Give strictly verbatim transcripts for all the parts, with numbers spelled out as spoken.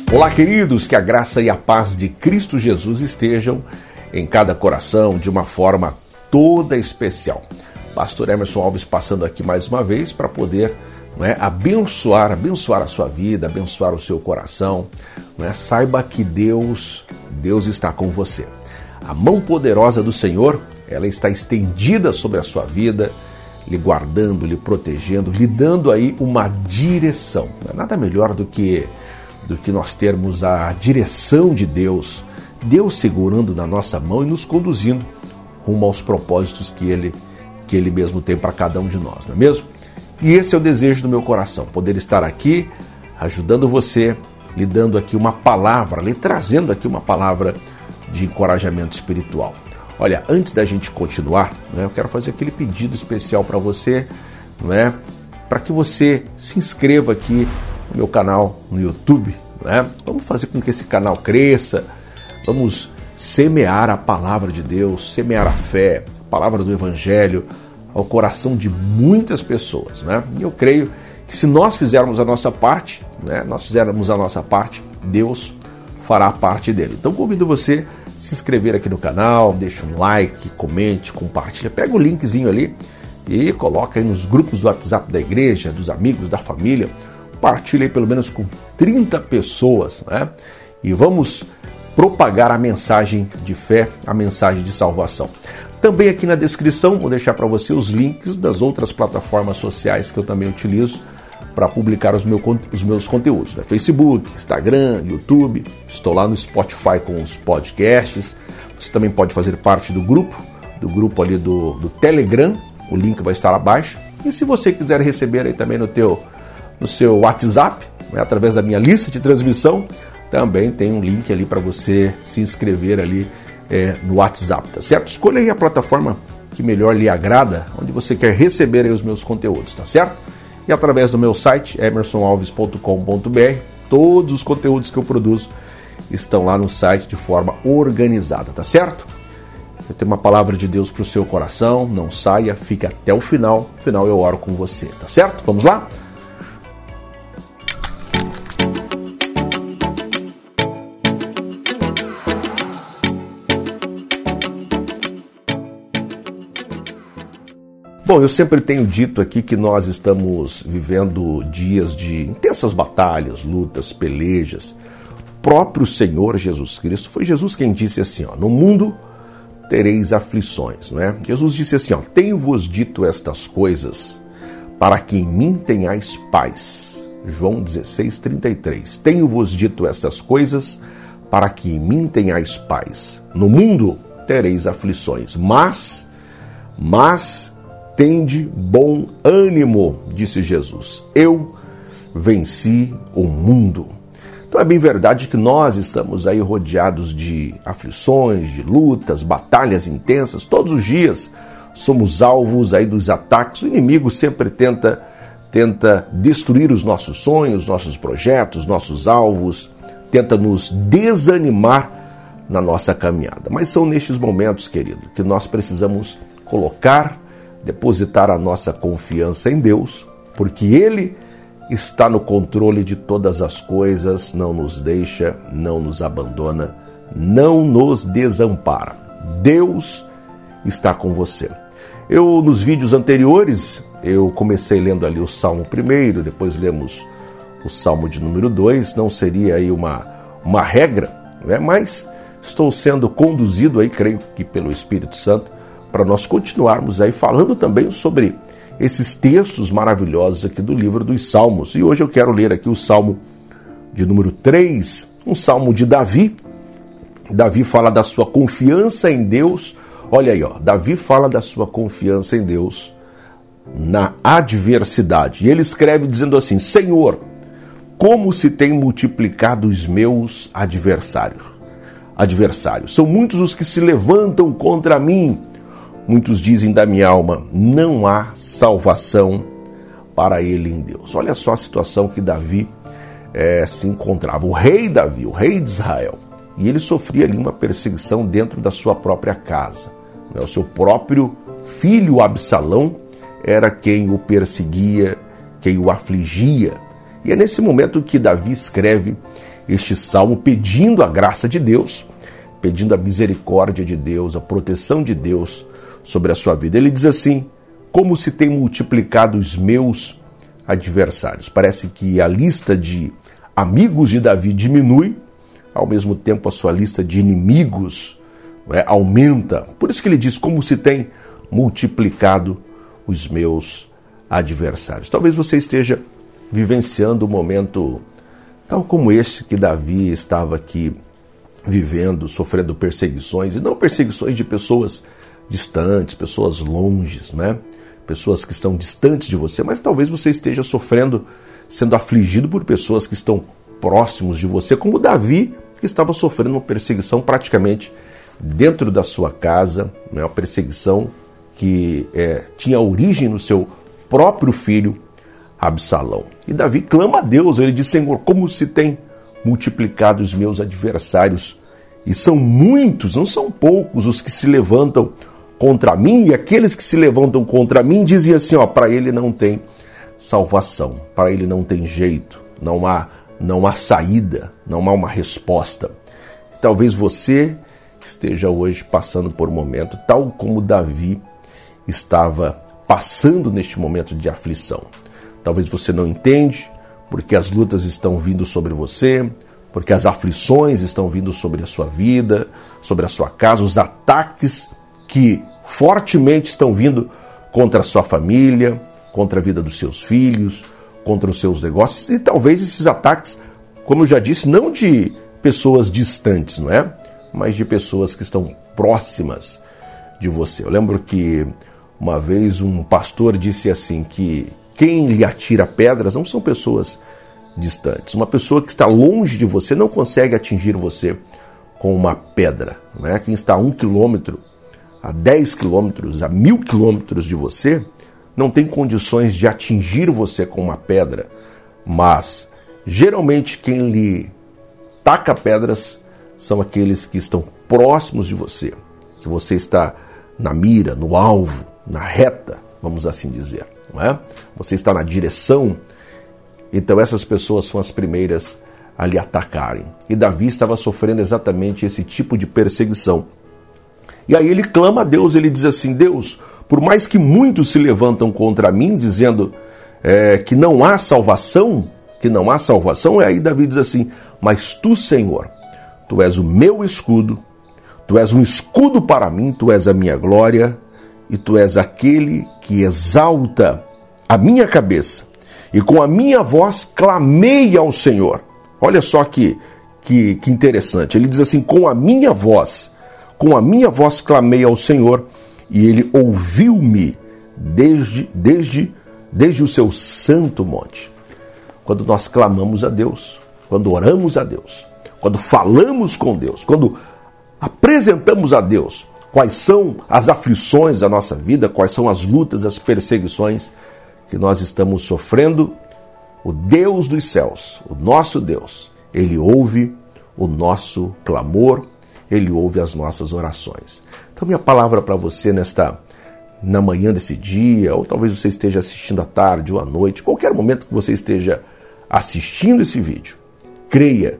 Olá, queridos, que a graça e a paz de Cristo Jesus estejam em cada coração de uma forma toda especial. Pastor Emerson Alves passando aqui mais uma vez para poder não é, abençoar, abençoar a sua vida, abençoar o seu coração. Não é? Saiba que Deus, Deus está com você. A mão poderosa do Senhor, ela está estendida sobre a sua vida, lhe guardando, lhe protegendo, lhe dando aí uma direção. Não é nada melhor do que do que nós termos a direção de Deus, Deus segurando na nossa mão e nos conduzindo rumo aos propósitos que Ele, que Ele mesmo tem para cada um de nós, não é mesmo? E esse é o desejo do meu coração, poder estar aqui ajudando você, lhe dando aqui uma palavra, lhe trazendo aqui uma palavra de encorajamento espiritual. Olha, antes da gente continuar, né, eu quero fazer aquele pedido especial para você, não é? Para que você se inscreva aqui no meu canal no YouTube, né? Vamos fazer com que esse canal cresça, vamos semear a palavra de Deus, semear a fé, a palavra do Evangelho ao coração de muitas pessoas, né? E eu creio que se nós fizermos a nossa parte, né, nós fizermos a nossa parte, Deus fará a parte dele. Então convido você a se inscrever aqui no canal, deixa um like, comente, compartilha, pega o linkzinho ali e coloca aí nos grupos do WhatsApp da igreja, dos amigos, da família. Compartilhe aí pelo menos com trinta pessoas, né? E vamos propagar a mensagem de fé, a mensagem de salvação. Também aqui na descrição vou deixar para você os links das outras plataformas sociais que eu também utilizo para publicar os, meu, os meus conteúdos, né? Facebook, Instagram, YouTube, estou lá no Spotify com os podcasts. Você também pode fazer parte do grupo, do grupo ali do, do Telegram, o link vai estar abaixo. E se você quiser receber aí também no teu no seu WhatsApp, né, através da minha lista de transmissão, também tem um link ali para você se inscrever ali é, no WhatsApp, tá certo? Escolha aí a plataforma que melhor lhe agrada, onde você quer receber aí os meus conteúdos, tá certo? E através do meu site, emerson alves ponto com ponto b r, todos os conteúdos que eu produzo estão lá no site de forma organizada, tá certo? Eu tenho uma palavra de Deus para o seu coração, não saia, fique até o final, no final eu oro com você, tá certo? Vamos lá? Bom, eu sempre tenho dito aqui que nós estamos vivendo dias de intensas batalhas, lutas, pelejas. O próprio Senhor Jesus Cristo, foi Jesus quem disse assim, ó, no mundo tereis aflições, não é? Jesus disse assim, ó, tenho-vos dito estas coisas para que em mim tenhais paz. João dezesseis, trinta e três. Tenho-vos dito estas coisas para que em mim tenhais paz. No mundo tereis aflições, mas, mas... tende bom ânimo, disse Jesus. Eu venci o mundo. Então é bem verdade que nós estamos aí rodeados de aflições, de lutas, batalhas intensas. Todos os dias somos alvos aí dos ataques. O inimigo sempre tenta, tenta destruir os nossos sonhos, nossos projetos, nossos alvos. Tenta nos desanimar na nossa caminhada. Mas são nestes momentos, querido, que nós precisamos colocar depositar a nossa confiança em Deus, porque Ele está no controle de todas as coisas, não nos deixa, não nos abandona, não nos desampara. Deus está com você. Eu, nos vídeos anteriores, eu comecei lendo ali o Salmo primeiro, depois lemos o Salmo de número dois, não seria aí uma, uma regra, né? Mas estou sendo conduzido aí, creio que pelo Espírito Santo, para nós continuarmos aí falando também sobre esses textos maravilhosos aqui do livro dos Salmos. E hoje eu quero ler aqui o Salmo de número três, um Salmo de Davi. Davi fala da sua confiança em Deus. Olha aí, ó, Davi fala da sua confiança em Deus na adversidade. E ele escreve dizendo assim, Senhor, como se tem multiplicado os meus adversários. Adversários. São muitos os que se levantam contra mim. Muitos dizem da minha alma, não há salvação para ele em Deus. Olha só a situação que Davi é, se encontrava. O rei Davi, o rei de Israel, e ele sofria ali uma perseguição dentro da sua própria casa. O seu próprio filho Absalão era quem o perseguia, quem o afligia. E é nesse momento que Davi escreve este salmo pedindo a graça de Deus, pedindo a misericórdia de Deus, a proteção de Deus sobre a sua vida. Ele diz assim: como se tem multiplicado os meus adversários. Parece que a lista de amigos de Davi diminui, ao mesmo tempo a sua lista de inimigos é, aumenta. Por isso que ele diz: como se tem multiplicado os meus adversários. Talvez você esteja vivenciando um momento tal como este que Davi estava aqui vivendo, sofrendo perseguições, e não perseguições de pessoas distantes, pessoas longes, né? Pessoas que estão distantes de você, mas talvez você esteja sofrendo, sendo afligido por pessoas que estão próximos de você, como Davi, que estava sofrendo uma perseguição praticamente dentro da sua casa, né? Uma perseguição que é, tinha origem no seu próprio filho, Absalão. E Davi clama a Deus, ele diz: Senhor, como se tem multiplicado os meus adversários, e são muitos, não são poucos os que se levantam contra mim, e aqueles que se levantam contra mim dizem assim, ó, para ele não tem salvação, para ele não tem jeito, não há, não há saída, não há uma resposta. E talvez você esteja hoje passando por um momento tal como Davi estava passando neste momento de aflição. Talvez você não entende porque as lutas estão vindo sobre você, porque as aflições estão vindo sobre a sua vida, sobre a sua casa, os ataques que fortemente estão vindo contra a sua família, contra a vida dos seus filhos, contra os seus negócios, e talvez esses ataques, como eu já disse, não de pessoas distantes, não é? Mas de pessoas que estão próximas de você. Eu lembro que uma vez um pastor disse assim, que quem lhe atira pedras não são pessoas distantes. Uma pessoa que está longe de você não consegue atingir você com uma pedra, não é? Quem está a um quilômetro, a dez quilômetros, a mil quilômetros de você, não tem condições de atingir você com uma pedra, mas geralmente quem lhe taca pedras são aqueles que estão próximos de você, que você está na mira, no alvo, na reta, vamos assim dizer, não é? Você está na direção, então essas pessoas são as primeiras a lhe atacarem. E Davi estava sofrendo exatamente esse tipo de perseguição. E aí ele clama a Deus, ele diz assim: Deus, por mais que muitos se levantam contra mim, dizendo é, que não há salvação, que não há salvação, e aí Davi diz assim: mas tu, Senhor, tu és o meu escudo, tu és um escudo para mim, tu és a minha glória, e tu és aquele que exalta a minha cabeça. E com a minha voz clamei ao Senhor. Olha só que, que, que interessante. Ele diz assim: com a minha voz, com a minha voz clamei ao Senhor, e ele ouviu-me desde, desde, desde o seu santo monte. Quando nós clamamos a Deus, quando oramos a Deus, quando falamos com Deus, quando apresentamos a Deus quais são as aflições da nossa vida, quais são as lutas, as perseguições que nós estamos sofrendo, o Deus dos céus, o nosso Deus, ele ouve o nosso clamor, ele ouve as nossas orações. Então minha palavra para você nesta, na manhã desse dia, ou talvez você esteja assistindo à tarde ou à noite, qualquer momento que você esteja assistindo esse vídeo, creia,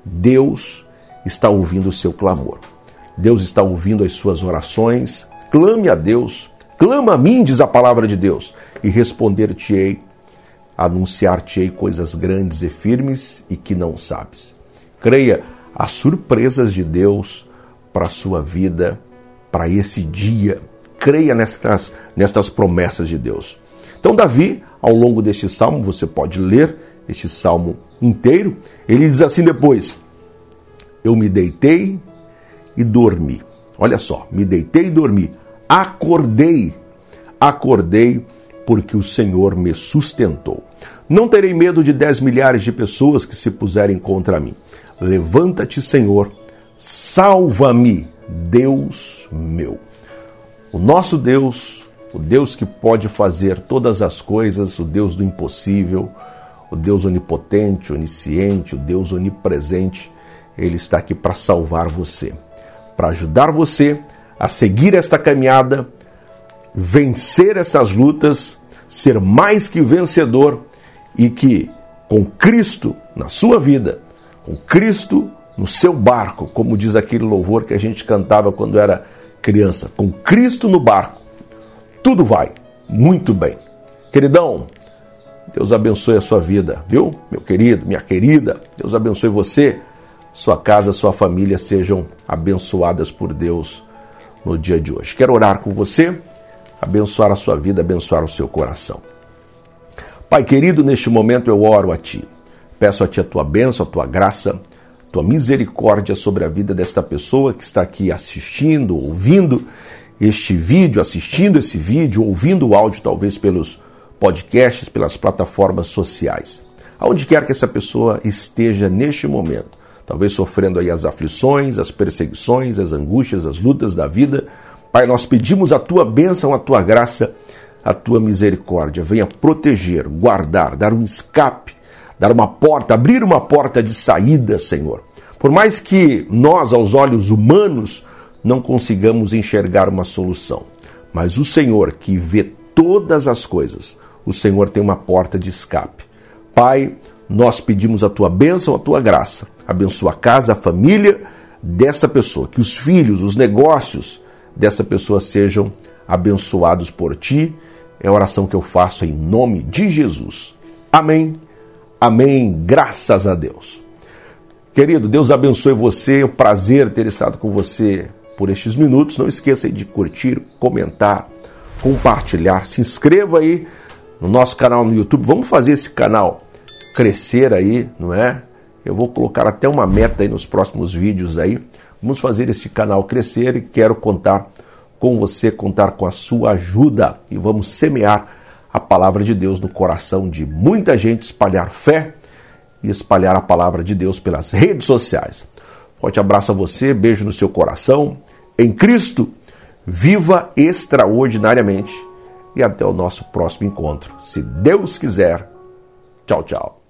Deus está ouvindo o seu clamor. Deus está ouvindo as suas orações. Clame a Deus, clama a mim, diz a palavra de Deus, e responder-te-ei, anunciar-te-ei coisas grandes e firmes e que não sabes. Creia as surpresas de Deus para a sua vida, para esse dia. Creia nestas, nestas promessas de Deus. Então Davi, ao longo deste salmo, você pode ler este salmo inteiro, ele diz assim depois: eu me deitei e dormi. Olha só, me deitei e dormi. Acordei, acordei porque o Senhor me sustentou. Não terei medo de dez milhares de pessoas que se puserem contra mim. Levanta-te, Senhor, salva-me, Deus meu. O nosso Deus, o Deus que pode fazer todas as coisas, o Deus do impossível, o Deus onipotente, onisciente, o Deus onipresente, ele está aqui para salvar você, para ajudar você a seguir esta caminhada, vencer essas lutas, ser mais que vencedor, e que com Cristo na sua vida, com Cristo no seu barco, como diz aquele louvor que a gente cantava quando era criança. Com Cristo no barco, tudo vai muito bem. Queridão, Deus abençoe a sua vida, viu? Meu querido, minha querida, Deus abençoe você, sua casa, sua família sejam abençoadas por Deus no dia de hoje. Quero orar com você, abençoar a sua vida, abençoar o seu coração. Pai querido, neste momento eu oro a Ti. Peço a Ti a Tua bênção, a Tua graça, a Tua misericórdia sobre a vida desta pessoa que está aqui assistindo, ouvindo este vídeo, assistindo esse vídeo, ouvindo o áudio talvez pelos podcasts, pelas plataformas sociais. Aonde quer que essa pessoa esteja neste momento, talvez sofrendo aí as aflições, as perseguições, as angústias, as lutas da vida, Pai, nós pedimos a Tua bênção, a Tua graça, a Tua misericórdia. Venha proteger, guardar, dar um escape, dar uma porta, abrir uma porta de saída, Senhor. Por mais que nós, aos olhos humanos, não consigamos enxergar uma solução, mas o Senhor, que vê todas as coisas, o Senhor tem uma porta de escape. Pai, nós pedimos a Tua bênção, a Tua graça. Abençoa a casa, a família dessa pessoa, que os filhos, os negócios dessa pessoa sejam abençoados por Ti. É a oração que eu faço em nome de Jesus. Amém, amém, graças a Deus. Querido, Deus abençoe você, é um prazer ter estado com você por estes minutos. Não esqueça de curtir, comentar, compartilhar, se inscreva aí no nosso canal no YouTube. Vamos fazer esse canal crescer aí, não é? Eu vou colocar até uma meta aí nos próximos vídeos aí. Vamos fazer esse canal crescer e quero contar com você, contar com a sua ajuda. E vamos semear a palavra de Deus no coração de muita gente, espalhar fé e espalhar a palavra de Deus pelas redes sociais. Forte abraço a você, beijo no seu coração. Em Cristo, viva extraordinariamente. E até o nosso próximo encontro. Se Deus quiser. Tchau, tchau.